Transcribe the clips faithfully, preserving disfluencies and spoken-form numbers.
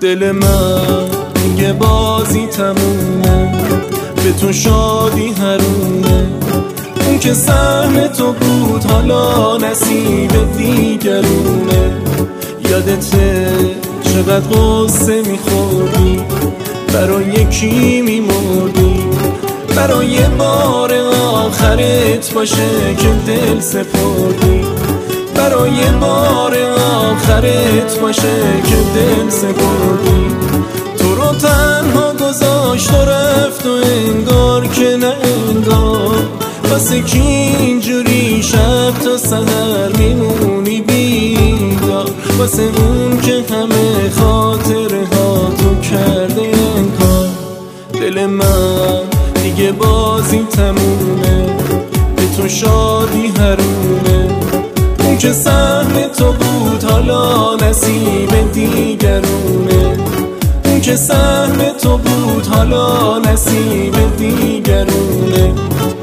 دل من میگه بازی تمومه، به تو شادی حرومه. اون که سهم تو بود حالا نصیب دیگرونه. یادته چقدر غصه میخوردی، برای یکی میمردی، برای بار آخرت باشه که دل سپردی، برای بار آخرت باشه که دل سپردی. تو رو تنها گذاشت و رفت و انگار که نه انگار، واسه کی اینجوری شب تا سحر میمونی بیدار، واسه اون که همه خاطره ها تو کرده انکار. دل من دیگه بازی تمومه، به تو شادی حرومه. اون که سهم تو بود حالا نصیب دیگرونه. اون که سهم تو بود حالا نصیب دیگرونه.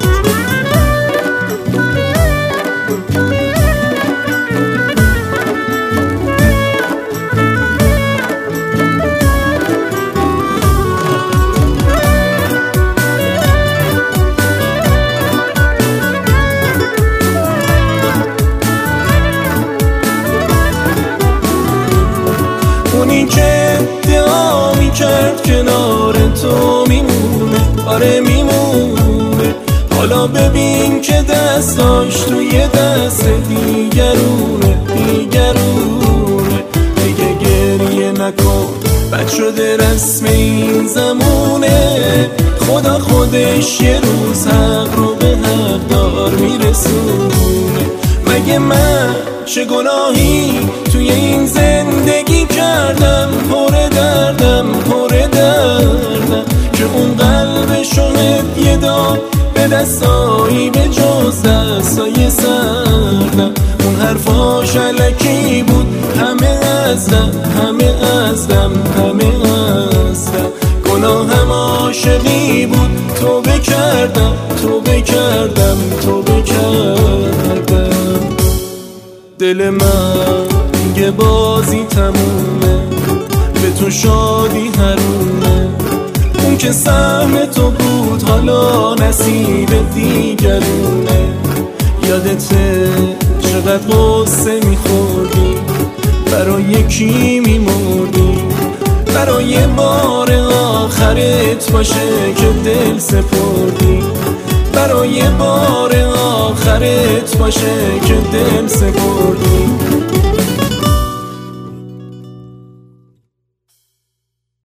اونی که ادعا میکرد کنار تو میمونه، آره میمونه. حالا ببین که دستاش توی دست دیگرونه، دیگرونه. دیگه گریه نکن، بد شده رسم این زمونه. خدا خودش یه روز حق رو به حقدار میرسونه. مگه من چه گناهی توی این زندگی کردم؟ پر دردم پر دردم که اون قلب شاهد یه دار به دستایی به جز دستای سردم. اون حرفاش علکی بود، همه ازدم همه ازدم همه ازدم. گناهم عاشقی بود، توبه کردم توبه کردم توبه کردم. دل من میگه بازی تمومه، به تو شادی حرومه. اون که سهم تو بود حالا نصیب دیگرونه. یادته چقدر غصه میخوردی، برای یکی میمردی، برای بار آخرت باشه که دل سپردی، برای بار آخرت باشه که دل سپردی.